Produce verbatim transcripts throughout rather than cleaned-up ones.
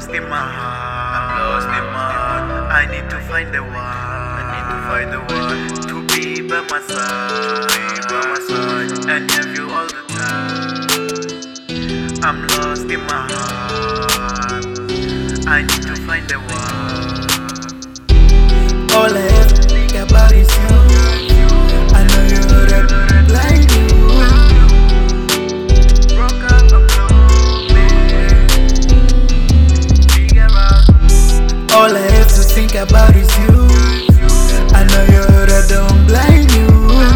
lost in my heart. I'm lost in my heart. I need to find the one. I need to find the one to be by my side, to be by my side, and have you all the time. I'm lost in my heart. I need to find the one. All I have to think about is you. I know you're that like you. Broke up, I'm lonely. Figure out. All I have to think about is you. I know you're that don't blind you.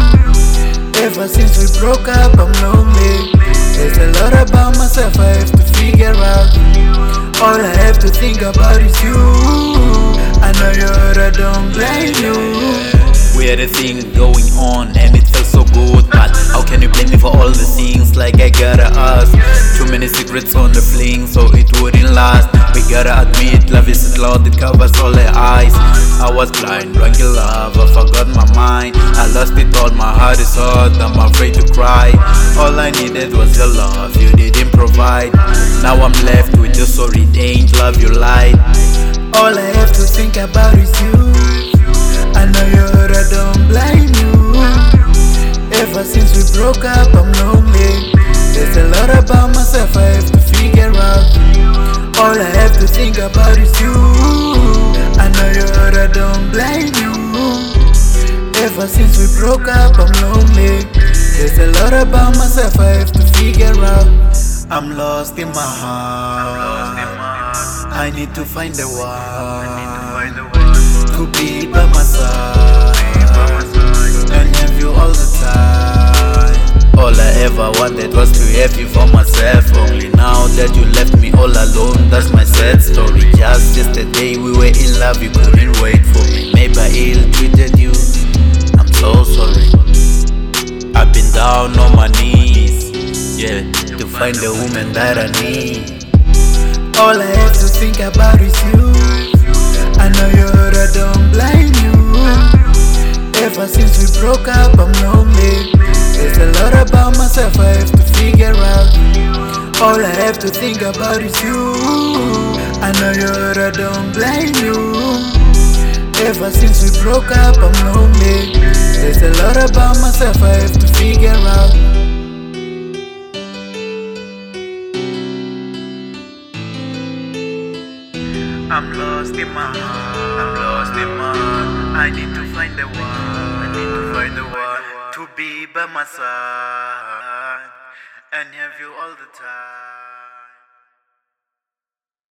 Ever since we broke up, I'm lonely. There's a lot about myself I have to figure out. All I have to think about is you. I know you're that don't blame you. We had a thing going on and it felt so good, but how can you blame me for all the things? Like I gotta ask. Too many secrets on the fling, so it wouldn't last. We gotta admit, love is a cloud that covers all the eyes. I was blind, drunk in love, I forgot my mind. I lost it all, my heart is hot, I'm afraid to cry. All I needed was your love, you didn't provide. Now I'm left with your sorry, it ain't love you lied. All I have to think about is you. I know you're that don't blame you. Ever since we broke up, I'm lonely. There's a lot about myself I have to figure out. All I have to think about is you. I know you're that don't blame you. Ever since we broke up, I'm lonely. There's a lot about myself I have to figure out. I'm lost in my heart. I need to find the one to be by my side and have you all the time. All I ever wanted was to have you for myself. Only now that you left me all alone, that's my sad story. Just yesterday we were in love, you couldn't wait for me. Maybe I ill-treated you, I'm so sorry. I've been down on my knees, yeah, to find the woman that I need. All I have to think about is you. I know you're that don't blame you. Ever since we broke up, I'm lonely. There's a lot about myself I have to figure out. All I have to think about is you. I know you're that don't blame you. Ever since we broke up, I'm lonely. There's a lot about myself I have to figure out. I'm lost in my heart. I'm lost in my heart. I need to find the one. I need to find the one to be by my side and have you all the time.